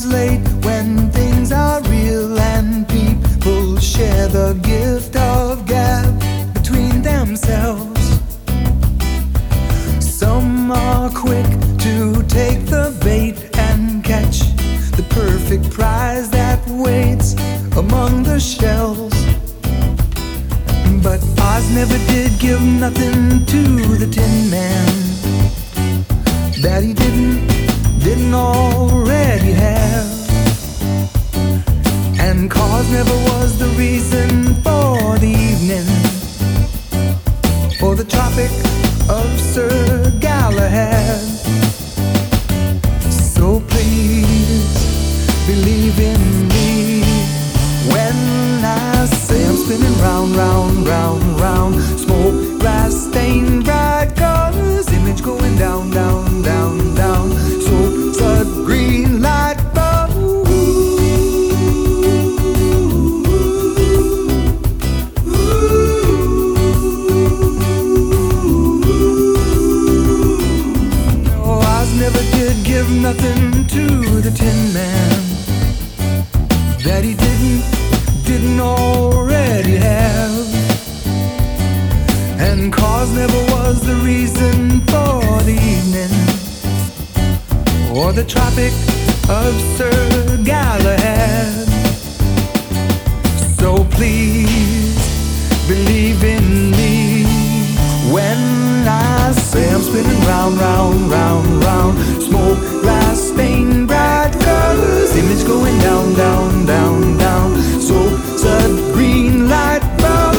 late when things are real and people share the gift of gab between themselves. Some are quick to take the bait and catch the perfect prize that waits among the shells. But Oz never did give nothing to the Tin Man that he didn't already have. And cause never was the reason for the evening or the Tropic of Sir Galahad. So please believe in me when I say I'm spinning round, round, round, round. Smoke, glass, stain, bright colors, image going down, down, down, down. So, sud, green light bulb. No, Oz never did give nothing to the Tin Man that he didn't already have. And cause never was the reason for the evening or the Tropic of Sir Galahad. So please believe in me when I say I'm spinning round, round, round, round. Smoke, glass, stain, bright colors, image going down, down, down, down. So sud, green light bulb.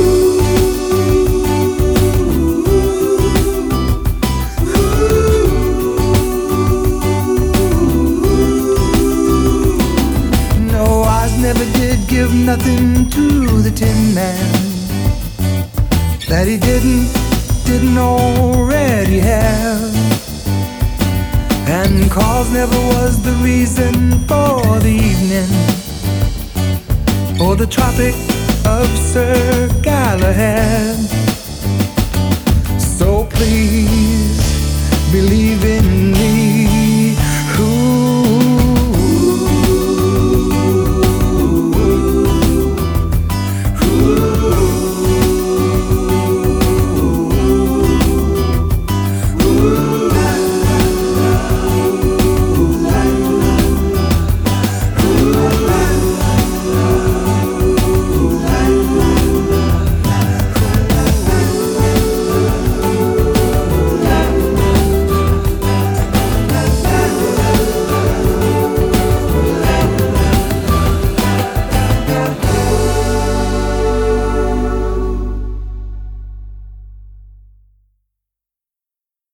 No, Oz never did give nothing to the Tin Man that he didn't already have. And cause never was the reason for the evening or the Tropic of Sir Galahad. So please believe in